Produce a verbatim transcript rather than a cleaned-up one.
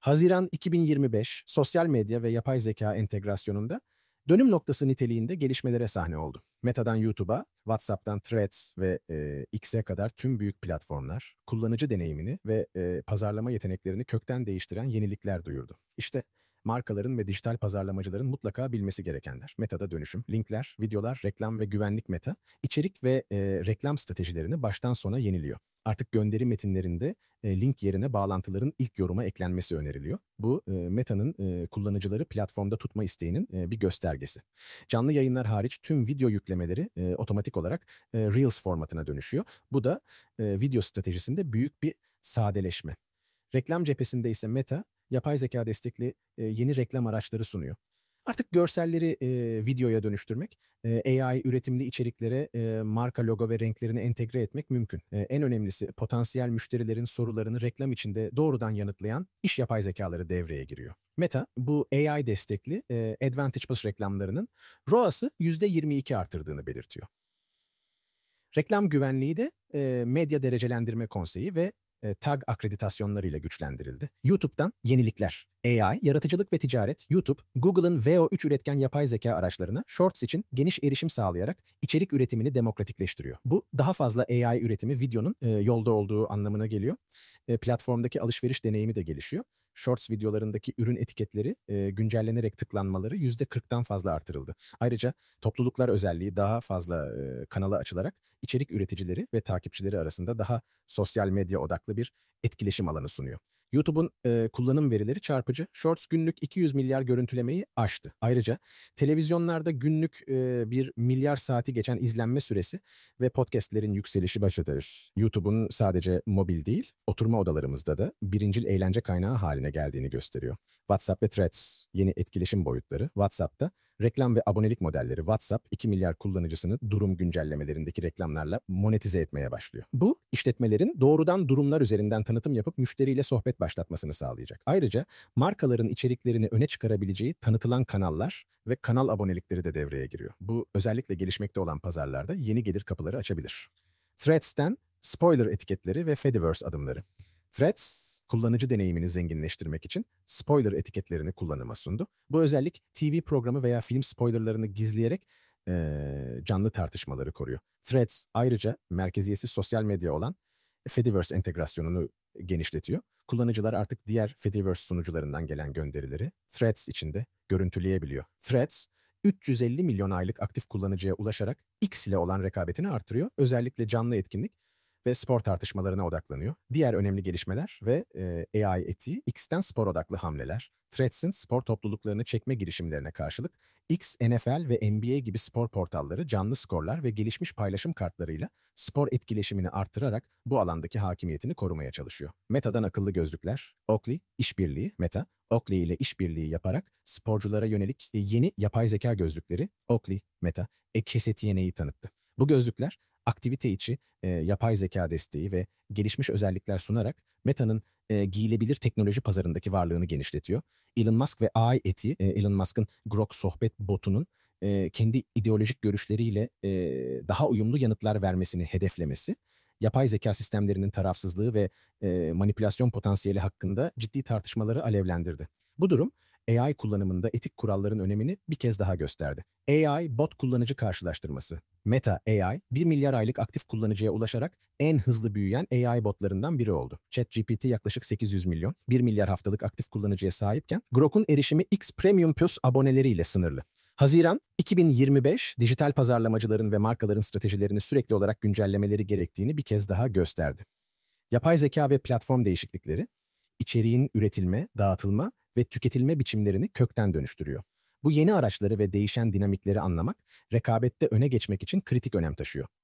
Haziran iki bin yirmi beş sosyal medya ve yapay zeka entegrasyonunda dönüm noktası niteliğinde gelişmelere sahne oldu. Meta'dan YouTube'a, WhatsApp'tan Threads ve e, X'e kadar tüm büyük platformlar kullanıcı deneyimini ve e, pazarlama yeteneklerini kökten değiştiren yenilikler duyurdu. İşte markaların ve dijital pazarlamacıların mutlaka bilmesi gerekenler. Meta'da dönüşüm, linkler, videolar, reklam ve güvenlik meta, içerik ve e, reklam stratejilerini baştan sona yeniliyor. Artık gönderi metinlerinde e, link yerine bağlantıların ilk yoruma eklenmesi öneriliyor. Bu e, Meta'nın e, kullanıcıları platformda tutma isteğinin e, bir göstergesi. Canlı yayınlar hariç tüm video yüklemeleri e, otomatik olarak e, Reels formatına dönüşüyor. Bu da e, video stratejisinde büyük bir sadeleşme. Reklam cephesinde ise Meta, yapay zeka destekli e, yeni reklam araçları sunuyor. Artık görselleri e, videoya dönüştürmek, e, A I üretimli içeriklere e, marka logo ve renklerini entegre etmek mümkün. E, en önemlisi potansiyel müşterilerin sorularını reklam içinde doğrudan yanıtlayan iş yapay zekaları devreye giriyor. Meta, bu A I destekli e, Advantage Plus reklamlarının R O As'ı yüzde yirmi iki artırdığını belirtiyor. Reklam güvenliği de e, Medya Derecelendirme Konseyi ve e, tag akreditasyonlarıyla güçlendirildi. YouTube'dan yenilikler. A I, yaratıcılık ve ticaret, YouTube, Google'ın V O üç üretken yapay zeka araçlarına Shorts için geniş erişim sağlayarak içerik üretimini demokratikleştiriyor. Bu daha fazla A I üretimi videonun e, yolda olduğu anlamına geliyor. E, platformdaki alışveriş deneyimi de gelişiyor. Shorts videolarındaki ürün etiketleri e, güncellenerek tıklanmaları yüzde kırktan fazla artırıldı. Ayrıca topluluklar özelliği daha fazla e, kanala açılarak içerik üreticileri ve takipçileri arasında daha sosyal medya odaklı bir etkileşim alanı sunuyor. YouTube'un e, kullanım verileri çarpıcı. Shorts günlük iki yüz milyar görüntülemeyi aştı. Ayrıca televizyonlarda günlük e, bir milyar saati geçen izlenme süresi ve podcastlerin yükselişi başladır. YouTube'un sadece mobil değil, oturma odalarımızda da birincil eğlence kaynağı haline geldiğini gösteriyor. WhatsApp ve Threads yeni etkileşim boyutları. WhatsApp'ta reklam ve abonelik modelleri. WhatsApp iki milyar kullanıcısını durum güncellemelerindeki reklamlarla monetize etmeye başlıyor. Bu işletmelerin doğrudan durumlar üzerinden tanıtım yapıp müşteriyle sohbet başlatmasını sağlayacak. Ayrıca markaların içeriklerini öne çıkarabileceği tanıtılan kanallar ve kanal abonelikleri de devreye giriyor. Bu özellikle gelişmekte olan pazarlarda yeni gelir kapıları açabilir. Threads'ten spoiler etiketleri ve Fediverse adımları. Threads, kullanıcı deneyimini zenginleştirmek için spoiler etiketlerini kullanıma sundu. Bu özellik T V programı veya film spoilerlarını gizleyerek eee, canlı tartışmaları koruyor. Threads ayrıca merkeziyetsiz sosyal medya olan Fediverse entegrasyonunu genişletiyor. Kullanıcılar artık diğer Fediverse sunucularından gelen gönderileri Threads içinde görüntüleyebiliyor. Threads, üç yüz elli milyon aylık aktif kullanıcıya ulaşarak X ile olan rekabetini artırıyor. Özellikle canlı etkinlik ve spor tartışmalarına odaklanıyor. Diğer önemli gelişmeler ve e, A I etiği, X'ten spor odaklı hamleler, Threads'in spor topluluklarını çekme girişimlerine karşılık X, N F L ve N B A gibi spor portalları canlı skorlar ve gelişmiş paylaşım kartlarıyla spor etkileşimini artırarak bu alandaki hakimiyetini korumaya çalışıyor. Meta'dan akıllı gözlükler, Oakley, işbirliği, Meta, Oakley ile işbirliği yaparak sporculara yönelik e, yeni yapay zeka gözlükleri Oakley, Meta, Ekesetiyene'yi tanıttı. Bu gözlükler aktivite içi e, yapay zeka desteği ve gelişmiş özellikler sunarak Meta'nın e, giyilebilir teknoloji pazarındaki varlığını genişletiyor. Elon Musk ve A I etiği, e, Elon Musk'ın Grok sohbet botunun e, kendi ideolojik görüşleriyle e, daha uyumlu yanıtlar vermesini hedeflemesi, yapay zeka sistemlerinin tarafsızlığı ve e, manipülasyon potansiyeli hakkında ciddi tartışmaları alevlendirdi. Bu durum, A I kullanımında etik kuralların önemini bir kez daha gösterdi. A I bot kullanıcı karşılaştırması. Meta A I, bir milyar aylık aktif kullanıcıya ulaşarak en hızlı büyüyen A I botlarından biri oldu. ChatGPT yaklaşık sekiz yüz milyon, bir milyar haftalık aktif kullanıcıya sahipken Grok'un erişimi X Premium Plus aboneleriyle sınırlı. Haziran iki bin yirmi beş, dijital pazarlamacıların ve markaların stratejilerini sürekli olarak güncellemeleri gerektiğini bir kez daha gösterdi. Yapay zeka ve platform değişiklikleri, içeriğin üretilme, dağıtılma ve tüketilme biçimlerini kökten dönüştürüyor. Bu yeni araçları ve değişen dinamikleri anlamak, rekabette öne geçmek için kritik önem taşıyor.